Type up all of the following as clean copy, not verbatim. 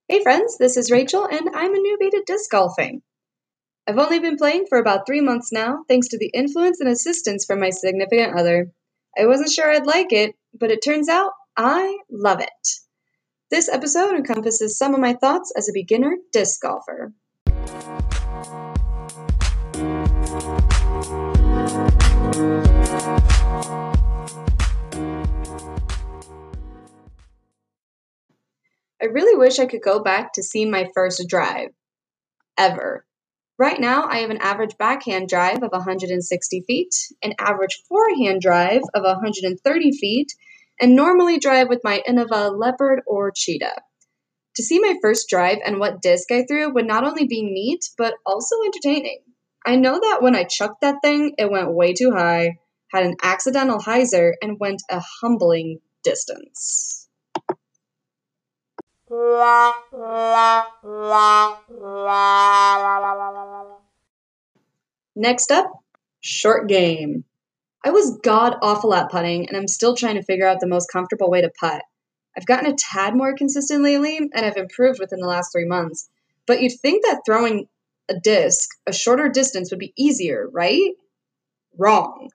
Hey friends, this is Rachel, and I'm a newbie to disc golfing. I've only been playing for about 3 months now, thanks to the influence and assistance from my significant other. I wasn't sure I'd like it, but it turns out I love it. This episode encompasses some of my thoughts as a beginner disc golfer. I really wish I could go back to seeing my first drive. Ever. Right now, I have an average backhand drive of 160 feet, an average forehand drive of 130 feet, and normally drive with my Innova Leopard or Cheetah. To see my first drive and what disc I threw would not only be neat, but also entertaining. I know that when I chucked that thing, it went way too high, had an accidental hyzer, and went a humbling distance. Next up, short game. I was god-awful at putting, and I'm still trying to figure out the most comfortable way to putt. I've gotten a tad more consistent lately, and I've improved within the last 3 months. But you'd think that throwing a disc a shorter distance would be easier, right? Wrong.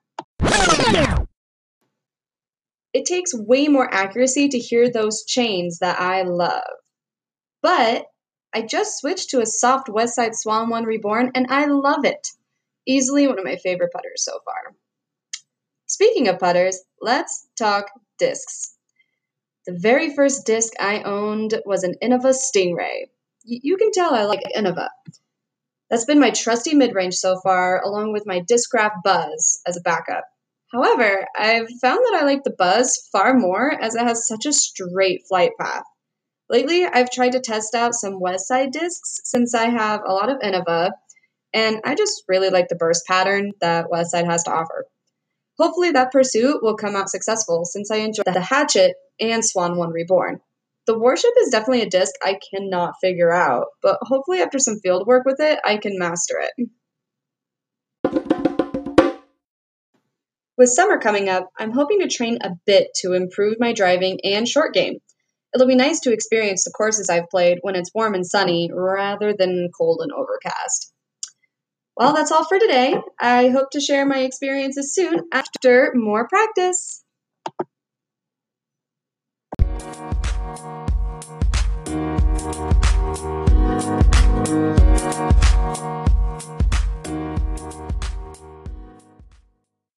It takes way more accuracy to hear those chains that I love. But I just switched to a soft Westside Swan 1 Reborn, and I love it. Easily one of my favorite putters so far. Speaking of putters, let's talk discs. The very first disc I owned was an Innova Stingray. You can tell I like Innova. That's been my trusty mid-range so far, along with my Discraft Buzz as a backup. However, I've found that I like the Buzz far more as it has such a straight flight path. Lately, I've tried to test out some Westside discs since I have a lot of Innova, and I just really like the burst pattern that Westside has to offer. Hopefully that pursuit will come out successful since I enjoy the Hatchet and Swan 1 Reborn. The Warship is definitely a disc I cannot figure out, but hopefully after some field work with it, I can master it. With summer coming up, I'm hoping to train a bit to improve my driving and short game. It'll be nice to experience the courses I've played when it's warm and sunny rather than cold and overcast. Well, that's all for today. I hope to share my experiences soon after more practice.